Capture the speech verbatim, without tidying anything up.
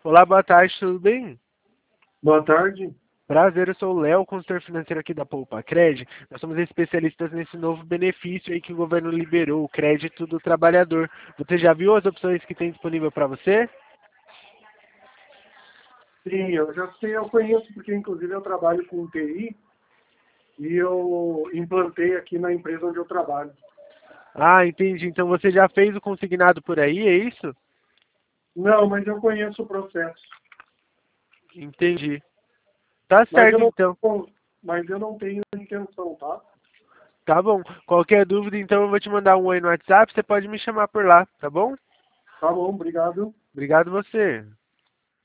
Olá, boa tarde, tudo bem? Boa tarde. Prazer, eu sou o Léo, consultor financeiro aqui da Poupa Cred. Nós somos especialistas nesse novo benefício aí que o governo liberou, o crédito do trabalhador. Você já viu as opções que tem disponível para você? Sim, eu já sei, eu conheço, porque inclusive eu trabalho com T I e eu implantei aqui na empresa onde eu trabalho. Ah, entendi. Então você já fez o consignado por aí, é isso? Não, mas eu conheço o processo. Entendi. Tá Mas eu certo, não, então. mas eu não tenho intenção, tá? Tá bom. Qualquer dúvida, então eu vou te mandar um oi no WhatsApp, você pode me chamar por lá, tá bom? Tá bom, obrigado. Obrigado você.